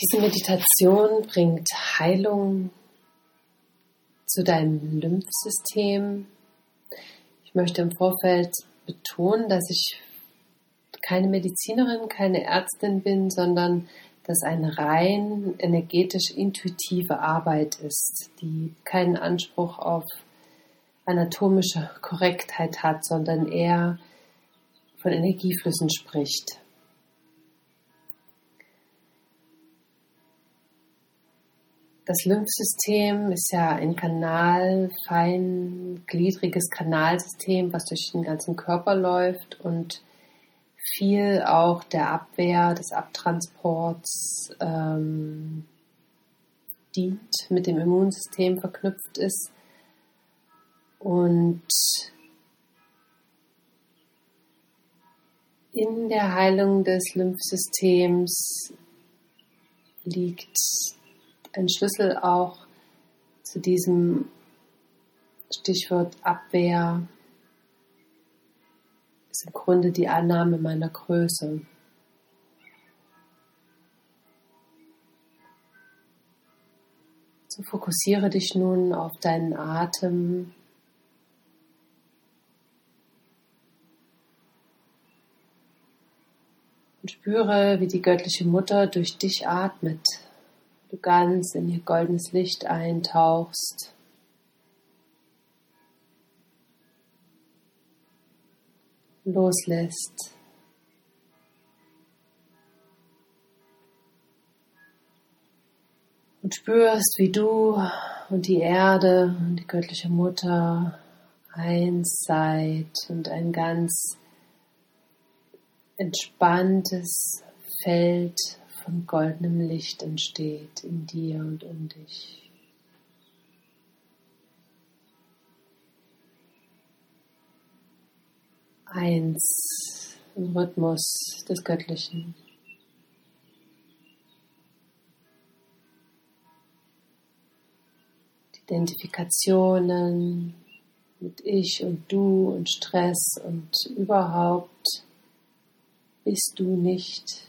Diese Meditation bringt Heilung zu deinem Lymphsystem. Ich möchte im Vorfeld betonen, dass ich keine Medizinerin, keine Ärztin bin, sondern dass eine rein energetisch-intuitive Arbeit ist, die keinen Anspruch auf anatomische Korrektheit hat, sondern eher von Energieflüssen spricht. Das Lymphsystem ist ja ein feingliedriges Kanalsystem, was durch den ganzen Körper läuft und viel auch der Abwehr, des Abtransports dient, mit dem Immunsystem verknüpft ist. Und in der Heilung des Lymphsystems liegt ein Schlüssel auch zu diesem Stichwort Abwehr, ist im Grunde die Annahme meiner Größe. So fokussiere dich nun auf deinen Atem. Und spüre, wie die göttliche Mutter durch dich atmet. Du ganz in ihr goldenes Licht eintauchst. Loslässt. Und spürst, wie du und die Erde und die göttliche Mutter eins seid und ein ganz entspanntes Feld von goldenem Licht entsteht in dir und um dich. Eins im Rhythmus des Göttlichen. Die Identifikationen mit Ich und Du und Stress und überhaupt bist du nicht.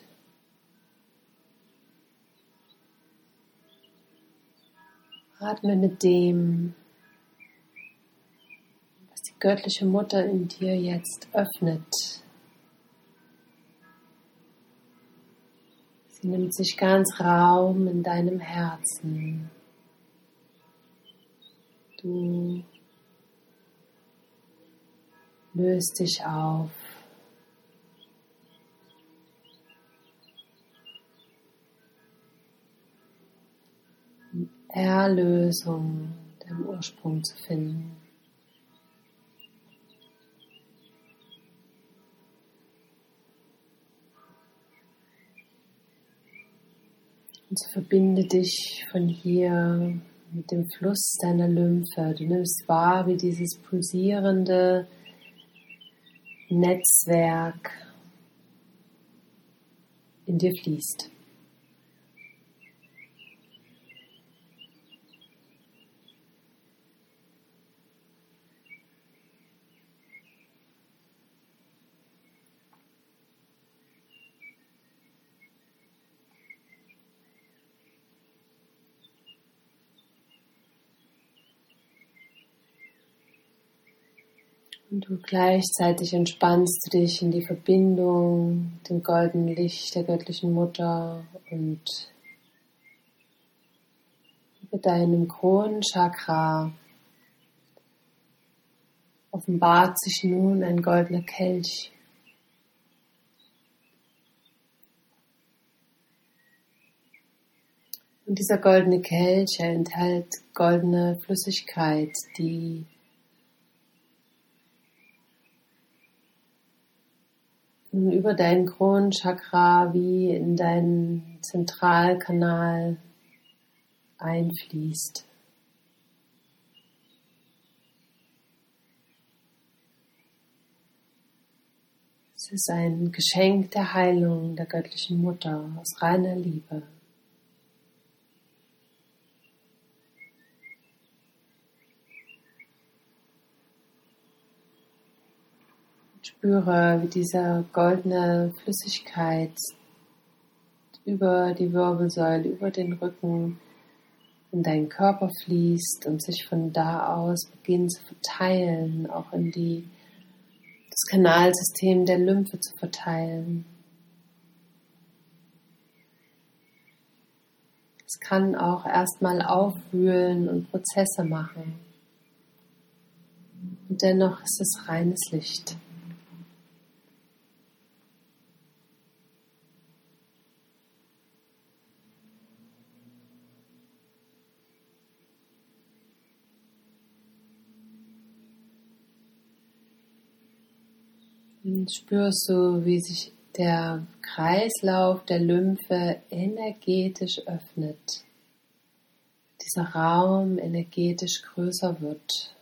Atme mit dem, was die göttliche Mutter in dir jetzt öffnet. Sie nimmt sich ganz Raum in deinem Herzen. Du löst dich auf. Erlösung, deinem Ursprung zu finden. Und so verbinde dich von hier mit dem Fluss deiner Lymphe. Du nimmst wahr, wie dieses pulsierende Netzwerk in dir fließt. Und du gleichzeitig entspannst du dich in die Verbindung, dem goldenen Licht der göttlichen Mutter und über deinem Kronenchakra offenbart sich nun ein goldener Kelch. Und dieser goldene Kelch enthält goldene Flüssigkeit, die über deinen Kronenchakra wie in deinen Zentralkanal einfließt. Es ist ein Geschenk der Heilung der göttlichen Mutter aus reiner Liebe. Spüre, wie diese goldene Flüssigkeit über die Wirbelsäule, über den Rücken in deinen Körper fließt und sich von da aus beginnt zu verteilen, auch in das Kanalsystem der Lymphe zu verteilen. Es kann auch erstmal aufwühlen und Prozesse machen. Und dennoch ist es reines Licht. Und spürst du, wie sich der Kreislauf der Lymphe energetisch öffnet. Dieser Raum energetisch größer wird.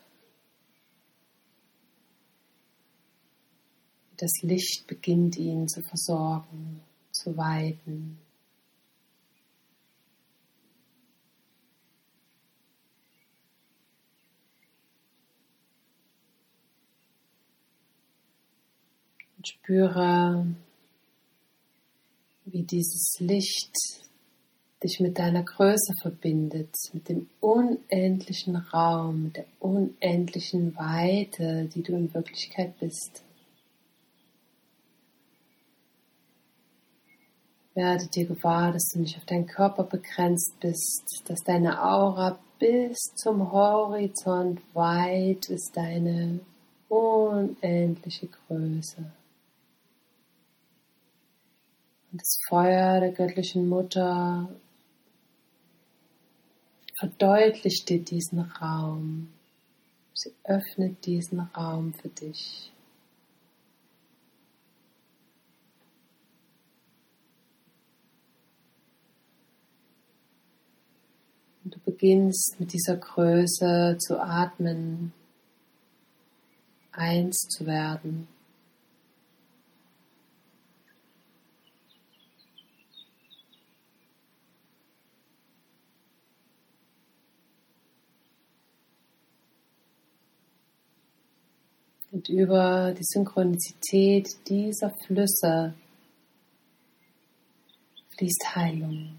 Das Licht beginnt ihn zu versorgen, zu weiten. Und spüre, wie dieses Licht dich mit deiner Größe verbindet, mit dem unendlichen Raum, mit der unendlichen Weite, die du in Wirklichkeit bist. Werde dir gewahr, dass du nicht auf deinen Körper begrenzt bist, dass deine Aura bis zum Horizont weit ist, deine unendliche Größe. Und das Feuer der göttlichen Mutter verdeutlicht dir diesen Raum. Sie öffnet diesen Raum für dich. Und du beginnst mit dieser Größe zu atmen, eins zu werden. Und über die Synchronizität dieser Flüsse fließt Heilung.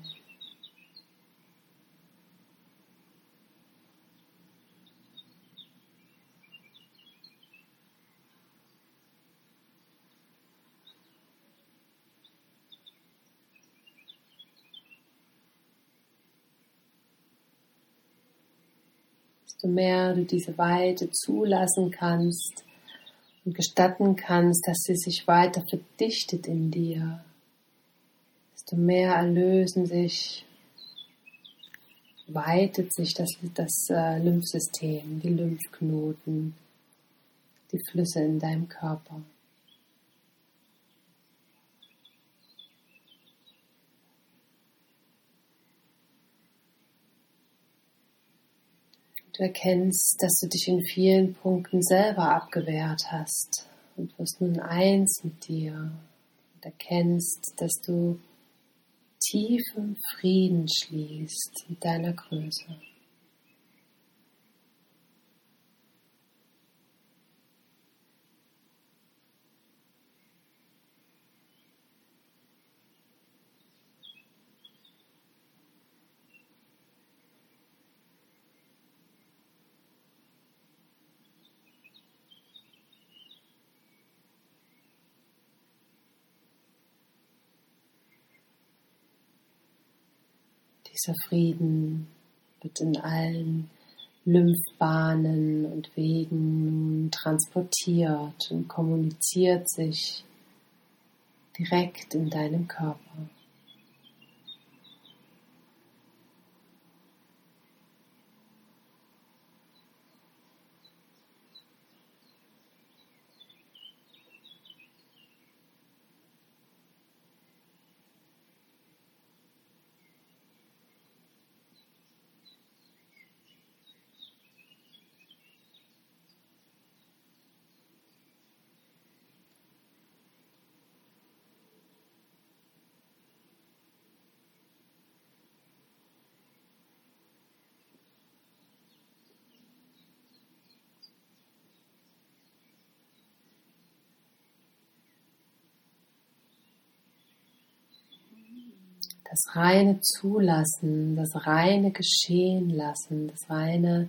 Desto mehr du diese Weite zulassen kannst und gestatten kannst, dass sie sich weiter verdichtet in dir, desto mehr weitet sich das Lymphsystem, die Lymphknoten, die Flüsse in deinem Körper. Du erkennst, dass du dich in vielen Punkten selber abgewehrt hast und wirst nun eins mit dir und erkennst, dass du tiefen Frieden schließt mit deiner Größe. Dieser Frieden wird in allen Lymphbahnen und Wegen transportiert und kommuniziert sich direkt in deinem Körper. das reine Zulassen, das reine Geschehen lassen, das reine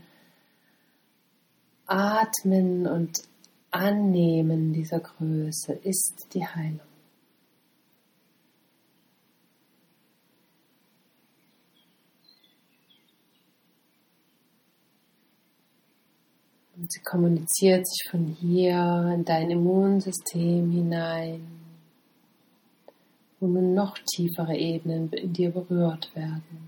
Atmen und Annehmen dieser Größe ist die Heilung. Und sie kommuniziert sich von hier in dein Immunsystem hinein, wo nun noch tiefere Ebenen in dir berührt werden.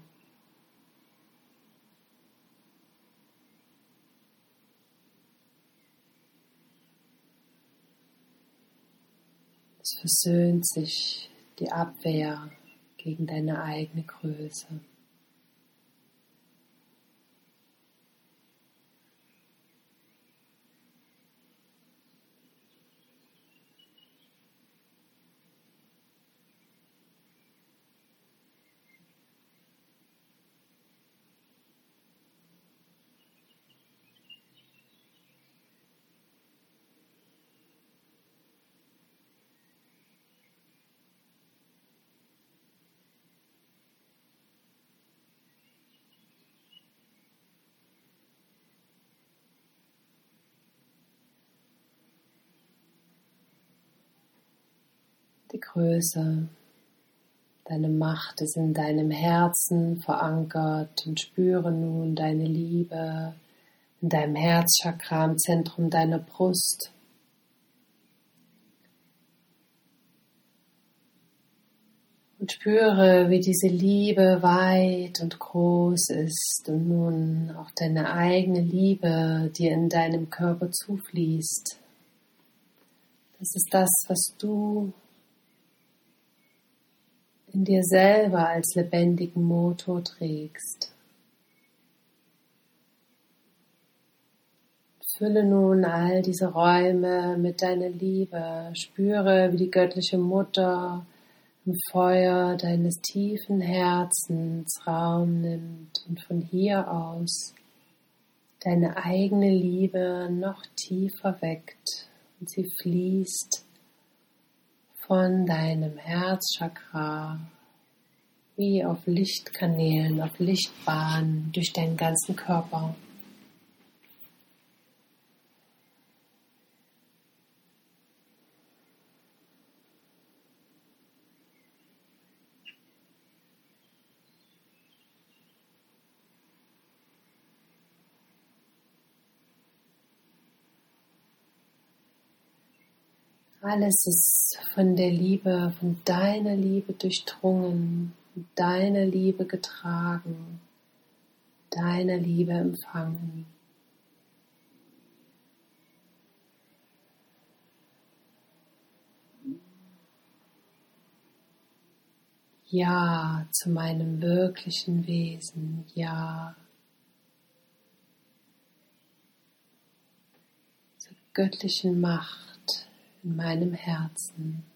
Es versöhnt sich die Abwehr gegen deine eigene Größe. Die Größe, deine Macht ist in deinem Herzen verankert und spüre nun deine Liebe in deinem Herzchakra im Zentrum deiner Brust. Und spüre, wie diese Liebe weit und groß ist und nun auch deine eigene Liebe dir in deinem Körper zufließt. Das ist das, was du in dir selber als lebendigen Motor trägst. Fülle nun all diese Räume mit deiner Liebe. Spüre, wie die göttliche Mutter im Feuer deines tiefen Herzens Raum nimmt und von hier aus deine eigene Liebe noch tiefer weckt. Und sie fließt von deinem Herzchakra wie auf Lichtkanälen, auf Lichtbahnen durch deinen ganzen Körper. Alles ist von der Liebe, von deiner Liebe durchdrungen, von deiner Liebe getragen, deiner Liebe empfangen. Ja zu meinem wirklichen Wesen, ja zur göttlichen Macht in meinem Herzen.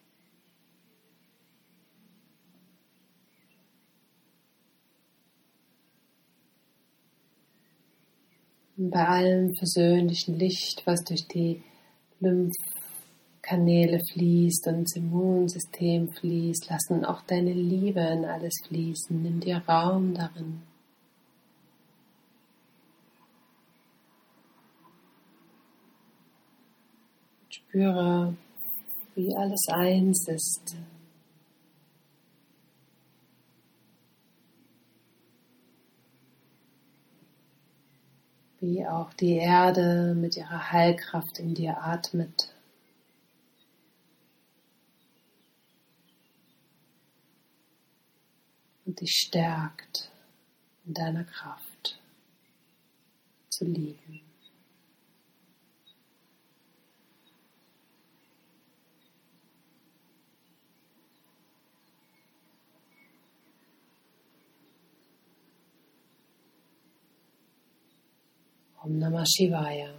Und bei allem versöhnlichen Licht, was durch die Lymphkanäle fließt und ins Immunsystem fließt, lass nun auch deine Liebe in alles fließen. Nimm dir Raum darin. Spüre, wie alles eins ist. Wie auch die Erde mit ihrer Heilkraft in dir atmet. Und dich stärkt in deiner Kraft zu lieben. Om Namah Shivaya.